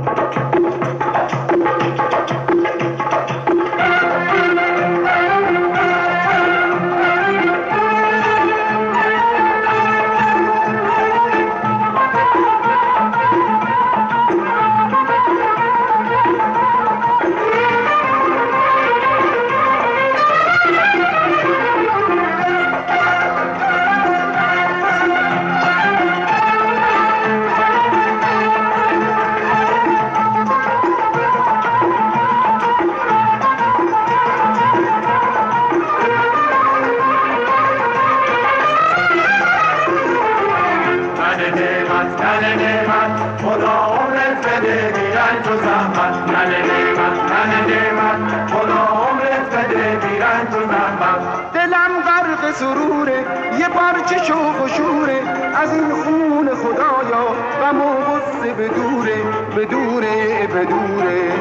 دلم غرق سروره، یه پارچه شوق و شوره، از این خون خدایا غم و غصه بدوره بدوره بدوره.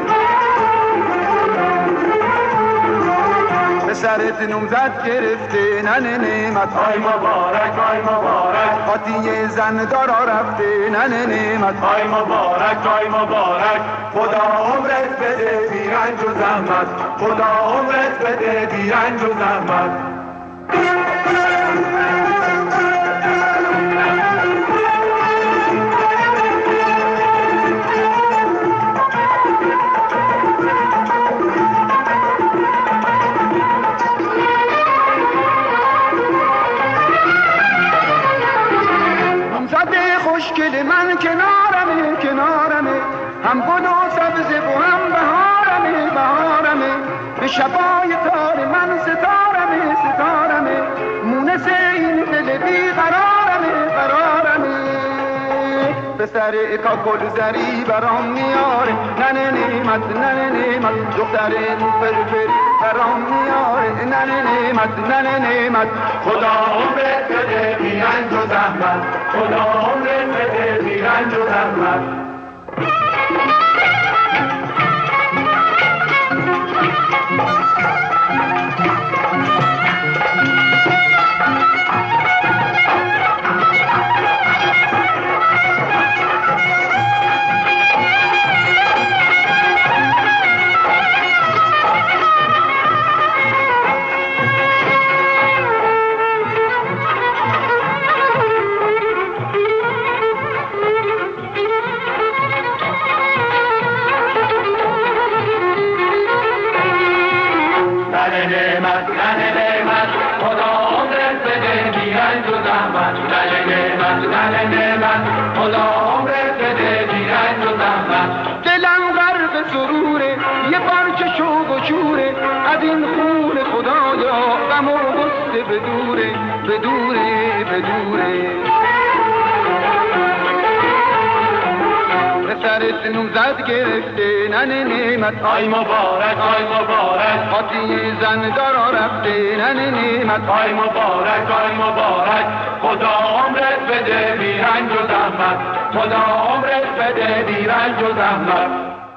به سرت نوزد گرفته ننه نعمت، آی مبارک آی مبارک، خاطی زن دارا رفته ننه نعمت، آی مبارک آی مبارک. خدا عمرت بده بی رنج و زحمت، خدا عمرت بده بی رنج و زحمت. خوشگل من کنارمه کنارمه، هم گل و سبزه و هم بهارمه بهارمه. به شبای تار من ستارمه ستارمه، مونس این دل بی قرارمه قرارمه. به سر کاکل زری برام میاره ننه نعمت ننه نعمت، دختر فرفری برام میاره ننه نعمت ننه نعمت. خدا عمرت بده بی رنج و زحمت، خدا عمرت بده بی رنج و زحمت. دلم غرق سروره، یه پارچه شوق و شوره، از این خون خدایا غم و غصه بدوره بدوره بدوره. به سرت نوزد گرفته ننه نعمت، آی مبارک آی مبارک، خاطی زن دارا رفته ننه نعمت، آی مبارک آی مبارک. خدا عمرت بده بی رنج و زحمت، خدا عمرت بده بی رنج و زحمت.